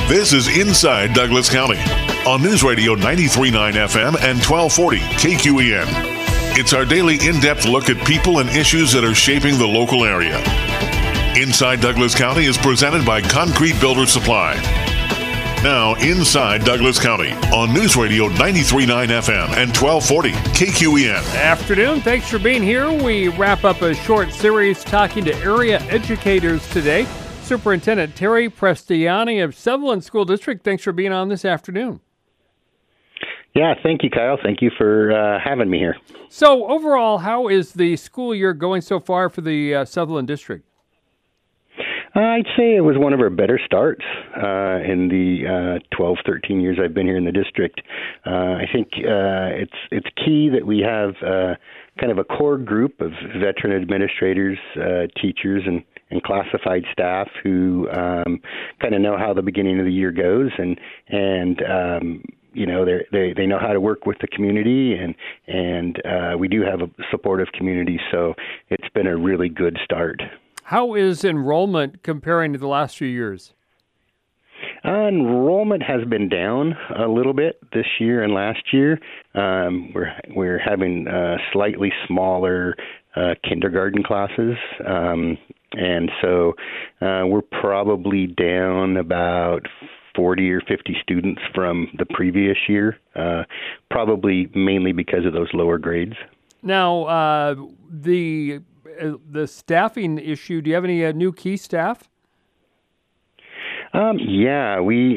This is Inside Douglas County on News Radio 93.9 FM and 1240 KQEN. It's our daily in-depth look at people and issues that are shaping the local area. Inside Douglas County is presented by Concrete Builder Supply. Now, Inside Douglas County on News Radio 93.9 FM and 1240 KQEN. Afternoon. Thanks for being here. We wrap up a short series talking to area educators today. Superintendent Terry Prestiani of Sutherland School District, thanks for being on this afternoon. Yeah, thank you, Kyle. Thank you for having me here. So overall, how is the school year going so far for the Sutherland District? I'd say it was one of our better starts in the 12, 13 years I've been here in the district. I think it's key that we have kind of a core group of veteran administrators, teachers, and classified staff who kind of know how the beginning of the year goes, and you know, they know how to work with the community, and we do have a supportive community, so it's been a really good start. How is enrollment comparing to the last few years? Enrollment has been down a little bit this year and last year. We're having slightly smaller kindergarten classes, and so we're probably down about 40 or 50 students from the previous year, probably mainly because of those lower grades. Now, the staffing issue, do you have any new key staff? Yeah, we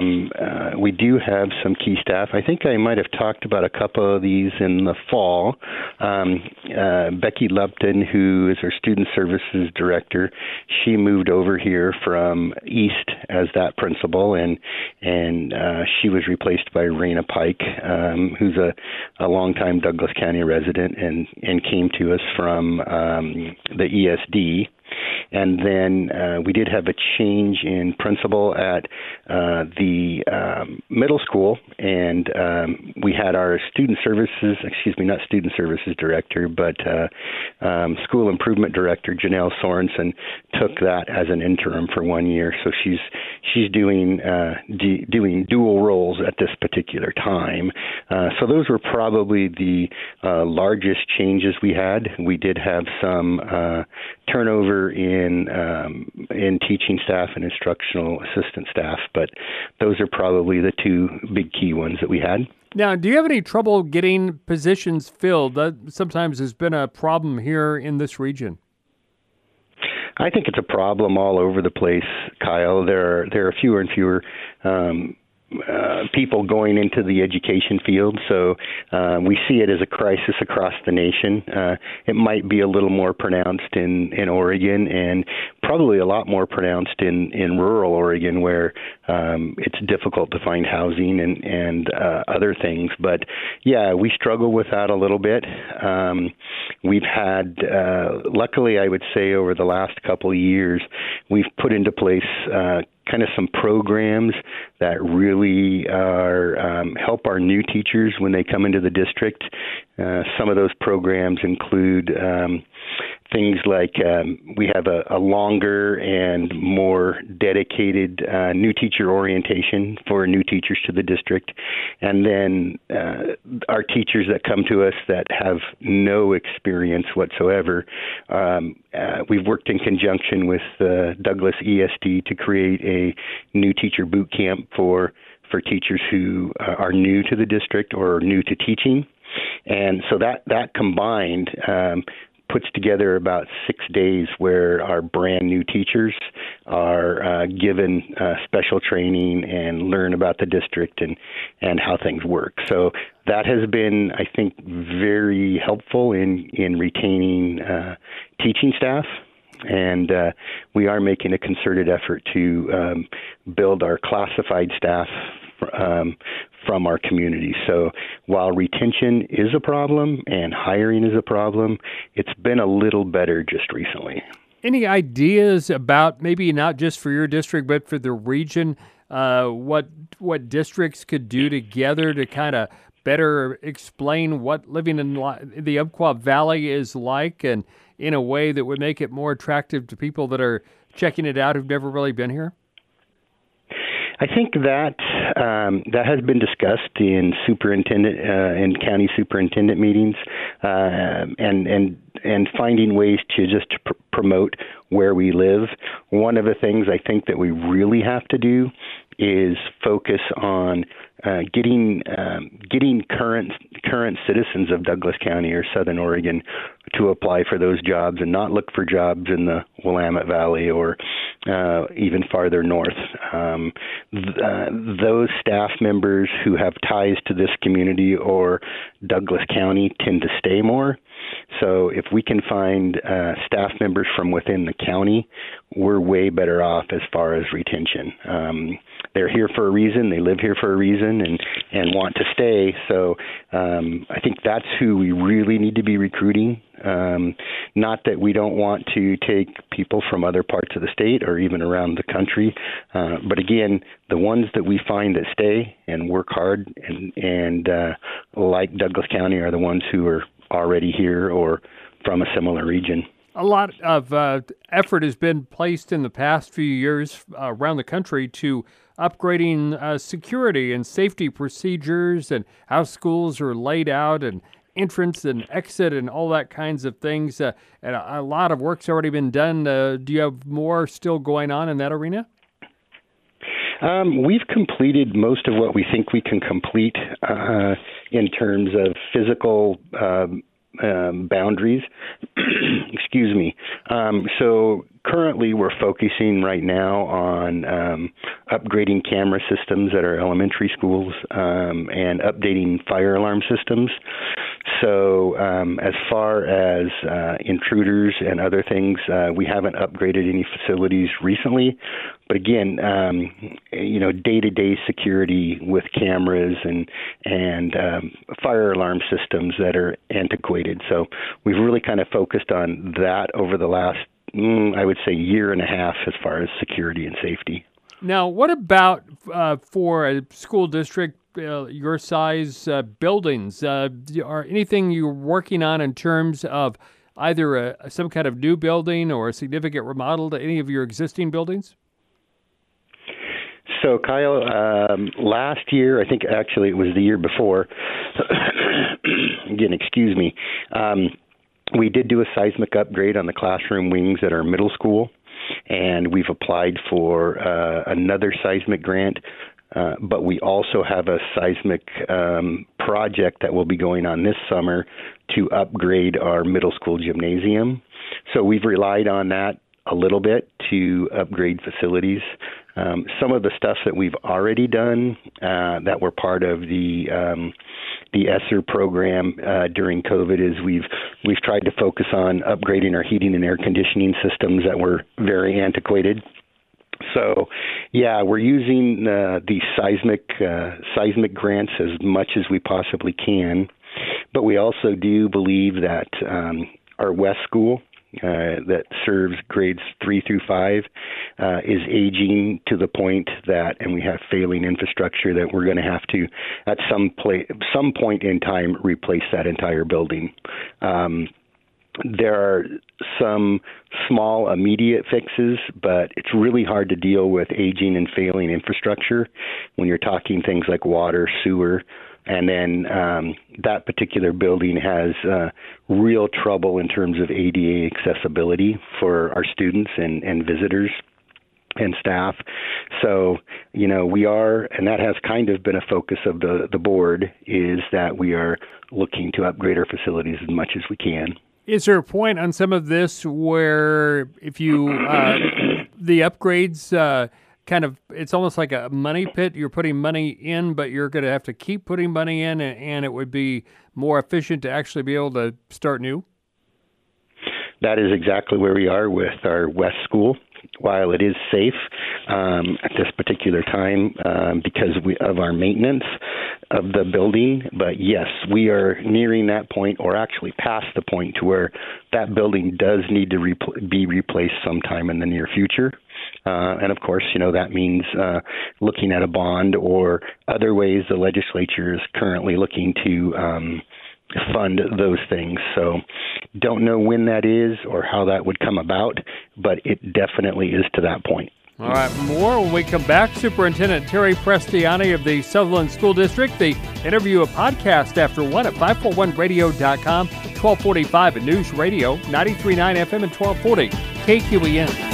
do have some key staff. I think I might have talked about a couple of these in the fall. Becky Lupton, who is our student services director, she moved over here from East as that principal, and she was replaced by Raina Pike, who's a longtime Douglas County resident and came to us from the ESD. And then we did have a change in principal at the middle school, and we had our not student services director, but school improvement director, Janelle Sorensen, took that as an interim for 1 year. So she's doing dual roles at this particular time. So those were probably the largest changes we had. We did have some turnover in teaching staff and instructional assistant staff, but those are probably the two big key ones that we had. Now, do you have any trouble getting positions filled? That sometimes has been a problem here in this region. I think it's a problem all over the place, Kyle. There are fewer and fewer people going into the education field, so we see it as a crisis across the nation. It might be a little more pronounced in Oregon, and probably a lot more pronounced in rural Oregon, where it's difficult to find housing and other things. But yeah, we struggle with that a little bit. We've had, luckily, I would say, over the last couple of years, we've put into place kind of some programs that really help our new teachers when they come into the district. Some of those programs include things like we have a longer and more dedicated new teacher orientation for new teachers to the district. And then our teachers that come to us that have no experience whatsoever, we've worked in conjunction with Douglas ESD to create a new teacher boot camp for teachers who are new to the district or new to teaching. And so that combined puts together about 6 days where our brand new teachers are given special training and learn about the district and how things work. So that has been, I think, very helpful in retaining teaching staff. And we are making a concerted effort to build our classified staff from our community. So while retention is a problem and hiring is a problem, it's been a little better just recently. Any ideas about, maybe not just for your district, but for the region, what districts could do together to kind of better explain what living in the Umpqua Valley is like, and in a way that would make it more attractive to people that are checking it out who've never really been here? I think that that has been discussed in superintendent and county superintendent meetings, and finding ways to just promote where we live. One of the things I think that we really have to do is focus on getting current citizens of Douglas County or Southern Oregon to apply for those jobs and not look for jobs in the Willamette Valley or even farther north. Those staff members who have ties to this community or Douglas County tend to stay more. So if we can find staff members from within the county, we're way better off as far as retention. They're here for a reason. They live here for a reason and want to stay. So I think that's who we really need to be recruiting. Not that we don't want to take people from other parts of the state or even around the country. But again, the ones that we find that stay and work hard and like Douglas County are the ones who are already here or from a similar region. A lot of effort has been placed in the past few years around the country to upgrading security and safety procedures and how schools are laid out and entrance and exit and all that kinds of things. And a lot of work's already been done. Do you have more still going on in that arena? We've completed most of what we think we can complete in terms of physical boundaries. Excuse me. So currently we're focusing right now on upgrading camera systems at our elementary schools and updating fire alarm systems. So as far as intruders and other things, we haven't upgraded any facilities recently. But again, day-to-day security with cameras and fire alarm systems that are antiquated. So we've really kind of focused on that over the last, I would say, year and a half as far as security and safety. Now, what about for a school district your size buildings? Are anything you're working on in terms of either some kind of new building or a significant remodel to any of your existing buildings? So, Kyle, last year, I think actually it was the year before, again, excuse me, we did do a seismic upgrade on the classroom wings at our middle school, and we've applied for another seismic grant, but we also have a seismic project that will be going on this summer to upgrade our middle school gymnasium. So we've relied on that a little bit to upgrade facilities. Some of the stuff that we've already done that were part of the ESSER program during COVID is we've tried to focus on upgrading our heating and air conditioning systems that were very antiquated. So, yeah, we're using the seismic grants as much as we possibly can, but we also do believe that our West School that serves grades 3 through 5 is aging to the point that, and we have failing infrastructure that we're going to have to, at some point in time, replace that entire building. There are some small immediate fixes, but it's really hard to deal with aging and failing infrastructure when you're talking things like water, sewer, and then that particular building has real trouble in terms of ADA accessibility for our students and visitors and staff. So, we are, and that has kind of been a focus of the board, is that we are looking to upgrade our facilities as much as we can. Is there a point on some of this where if you, the upgrades, it's almost like a money pit. You're putting money in, but you're going to have to keep putting money in, and it would be more efficient to actually be able to start new? That is exactly where we are with our West School. While it is safe at this particular time because of our maintenance of the building, but yes, we are nearing that point, or actually past the point, to where that building does need to be replaced sometime in the near future. And of course, that means looking at a bond or other ways the legislature is currently looking to fund those things. So don't know when that is or how that would come about, but it definitely is to that point. All right, more when we come back. Superintendent Terry Prestiani of the Sutherland School District. The interview, a podcast after 1 at 541radio.com, 1245 at News Radio, 93.9 FM and 1240 KQEN.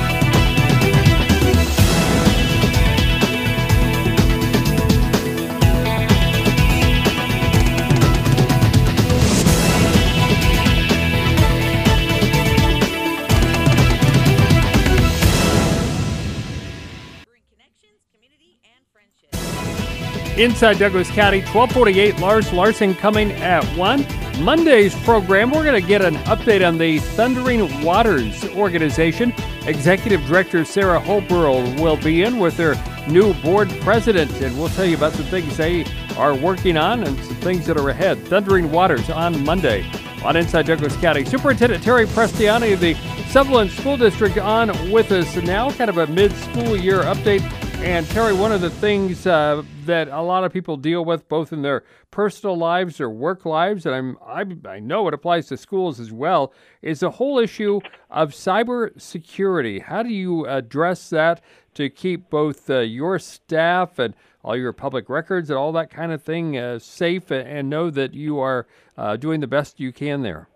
Inside Douglas County, 1248, Lars Larson coming at 1. Monday's program, we're going to get an update on the Thundering Waters organization. Executive Director Sarah Holbrook will be in with their new board president, and we'll tell you about some things they are working on and some things that are ahead. Thundering Waters on Monday on Inside Douglas County. Superintendent Terry Prestiani of the Sutherland School District on with us now, kind of a mid-school year update. And Terry, one of the things that a lot of people deal with, both in their personal lives or work lives, and I know it applies to schools as well, is the whole issue of cyber security. How do you address that to keep both your staff and all your public records and all that kind of thing safe, and know that you are doing the best you can there?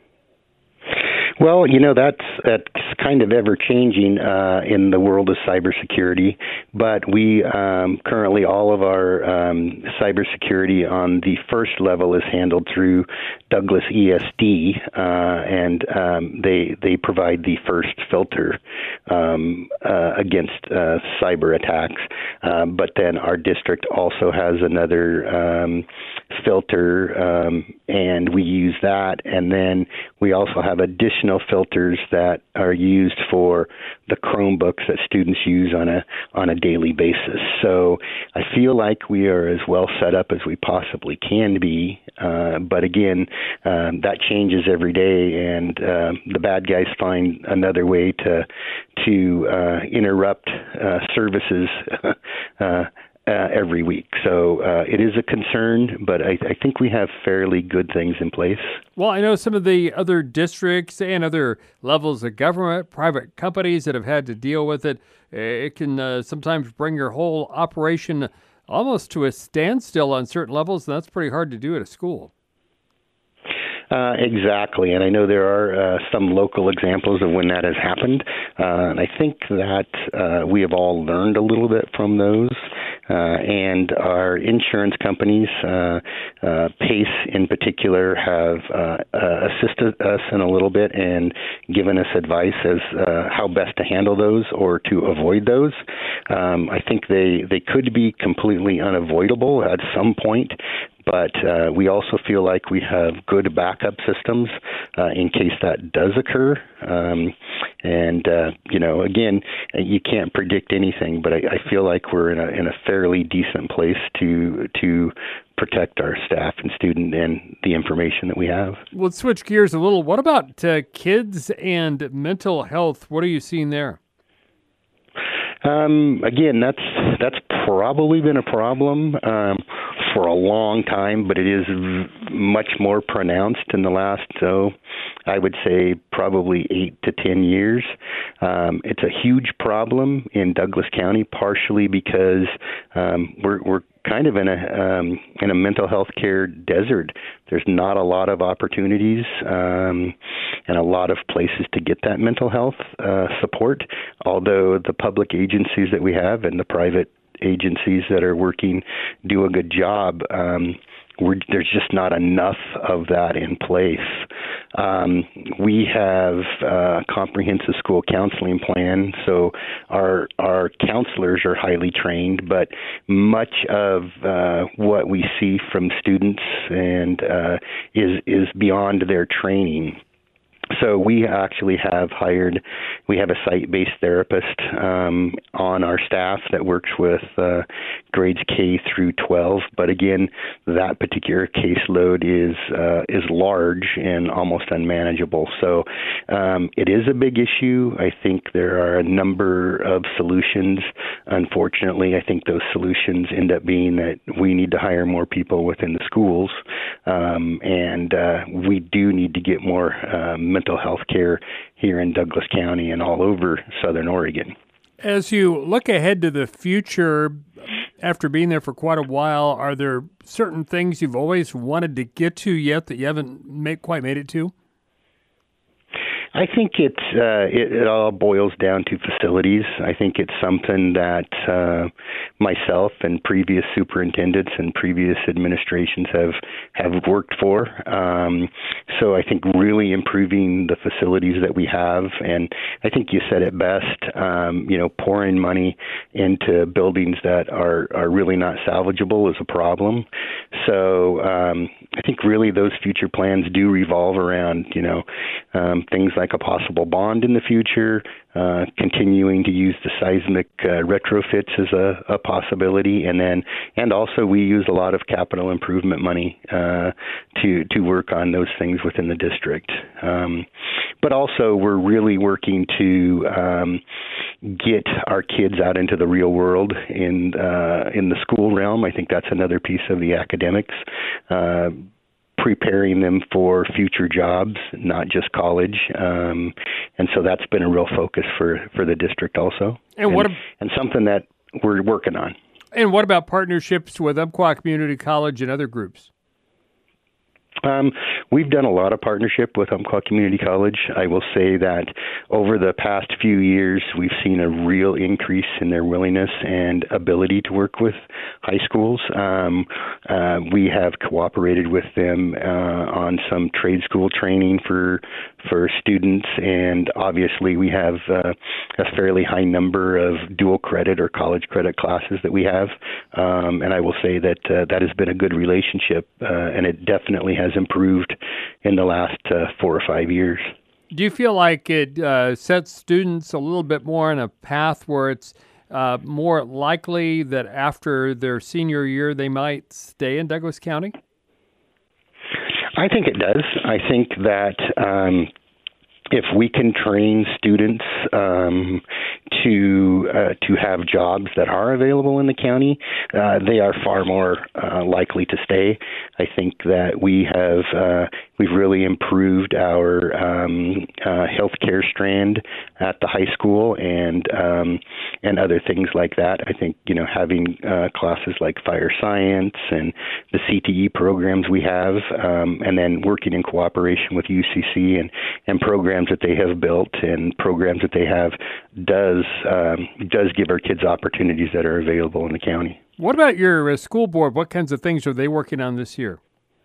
Well, that's kind of ever-changing in the world of cybersecurity, but we currently, all of our cybersecurity on the first level is handled through Douglas ESD, and they provide the first filter against cyber attacks. But then our district also has another filter, and we use that, and then we also have additional filters that are used for the Chromebooks that students use on a daily basis. So I feel like we are as well set up as we possibly can be, but again, that changes every day, and the bad guys find another way to interrupt services every week. So it is a concern, but I think we have fairly good things in place. Well, I know some of the other districts and other levels of government, private companies that have had to deal with it. It can sometimes bring your whole operation almost to a standstill on certain levels, and that's pretty hard to do at a school. Exactly, and I know there are some local examples of when that has happened, and I think that we have all learned a little bit from those, and our insurance companies, PACE in particular, have assisted us in a little bit and given us advice as how best to handle those or to avoid those. I think they could be completely unavoidable at some point, but we also feel like we have good backup systems in case that does occur. Again, you can't predict anything, but I feel like we're in a fairly decent place to protect our staff and student and the information that we have. Let's switch gears a little. What about kids and mental health? What are you seeing there? Again, that's probably been a problem for a long time, but it is much more pronounced in the last, I would say probably 8 to 10 years. It's a huge problem in Douglas County, partially because we're kind of in a mental health care desert. There's not a lot of opportunities and a lot of places to get that mental health support, although the public agencies that we have and the private agencies that are working do a good job. There's just not enough of that in place. We have a comprehensive school counseling plan, so our counselors are highly trained, but much of what we see from students and is beyond their training. So we actually have we have a site-based therapist on our staff that works with grades K through 12. But again, that particular caseload is large and almost unmanageable. So it is a big issue. I think there are a number of solutions. Unfortunately, I think those solutions end up being that we need to hire more people within the schools, and we do need to get more mental health care here in Douglas County and all over Southern Oregon. As you look ahead to the future, after being there for quite a while, are there certain things you've always wanted to get to yet that you haven't quite made it to? I think it all boils down to facilities. I think it's something that myself and previous superintendents and previous administrations have worked for. So I think really improving the facilities that we have, and I think you said it best, pouring money into buildings that are really not salvageable is a problem. So I think really those future plans do revolve around, things like a possible bond in the future, continuing to use the seismic retrofits as a possibility, and also we use a lot of capital improvement money to work on those things within the district. But also we're really working to get our kids out into the real world in the school realm. I think that's another piece of the academics. Preparing them for future jobs, not just college, and so that's been a real focus for the district also, and something that we're working on. And what about partnerships with Umpqua Community College and other groups? We've done a lot of partnership with Umpqua Community College. I will say that over the past few years, we've seen a real increase in their willingness and ability to work with high schools. We have cooperated with them on some trade school training for students, and obviously we have a fairly high number of dual credit or college credit classes that we have. And I will say that that has been a good relationship, and it definitely has improved in the last 4 or 5 years. Do you feel like it sets students a little bit more on a path where it's more likely that after their senior year they might stay in Douglas County? I think it does. I think that if we can train students to have jobs that are available in the county, they are far more likely to stay. I think that we've really improved our healthcare strand at the high school and other things like that. I think having classes like fire science and the CTE programs we have, and then working in cooperation with UCC and programs that they have built and programs that they have does give our kids opportunities that are available in the county. What about your school board? What kinds of things are they working on this year?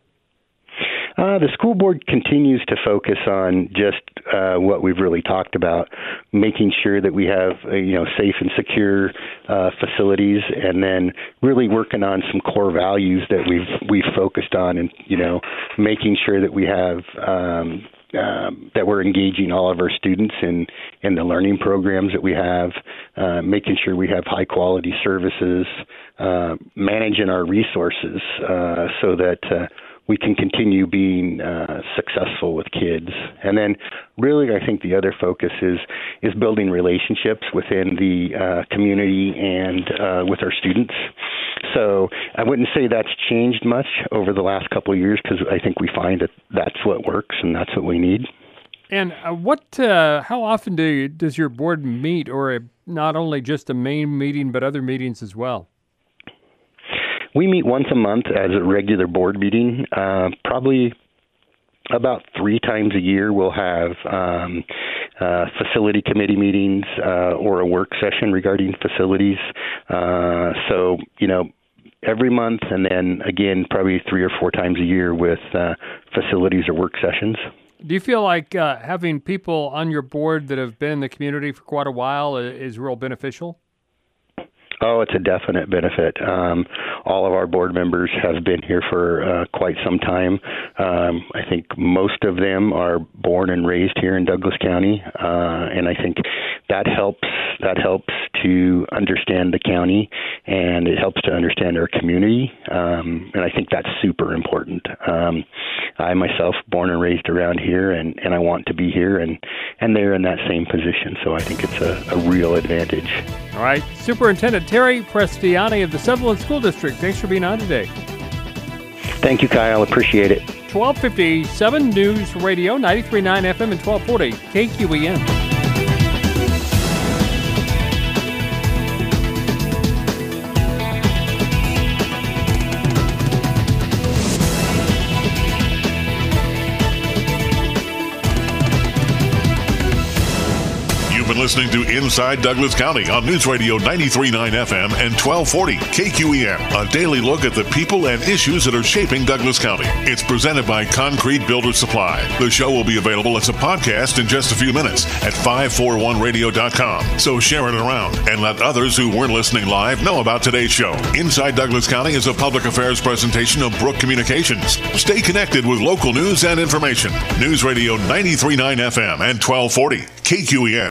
The school board continues to focus on just what we've really talked about, making sure that we have safe and secure facilities, and then really working on some core values that we've focused on, and making sure that we have that we're engaging all of our students in the learning programs that we have, making sure we have high quality services, managing our resources so that we can continue being successful with kids. And then really I think the other focus is building relationships within the community and with our students. So I wouldn't say that's changed much over the last couple of years, because I think we find that that's what works and that's what we need. And how often does your board meet, or not only just a main meeting, but other meetings as well? We meet once a month as a regular board meeting. Probably about 3 times a year we'll have facility committee meetings or a work session regarding facilities. So, every month, and then again probably 3 or 4 times a year with facilities or work sessions. Do you feel like having people on your board that have been in the community for quite a while is real beneficial? Oh, it's a definite benefit. All of our board members have been here for quite some time. I think most of them are born and raised here in Douglas County, and I think that helps to understand the county, and it helps to understand our community, and I think that's super important. I myself, born and raised around here, and I want to be here, and they're in that same position, so I think it's a real advantage. All right, Superintendent Terry Prestiani of the Sutherland School District, thanks for being on today. Thank you, Kyle. Appreciate it. 1257 News Radio, 93.9 FM and 1240 KQEN. been listening to Inside Douglas County on News Radio 93.9 FM and 1240 KQEN, a daily look at the people and issues that are shaping Douglas County. It's presented by Concrete Builder Supply. The show will be available as a podcast in just a few minutes at 541radio.com. So share it around and let others who weren't listening live know about today's show. Inside Douglas County is a public affairs presentation of Brook Communications. Stay connected with local news and information. News Radio 93.9 FM and 1240 KQEN.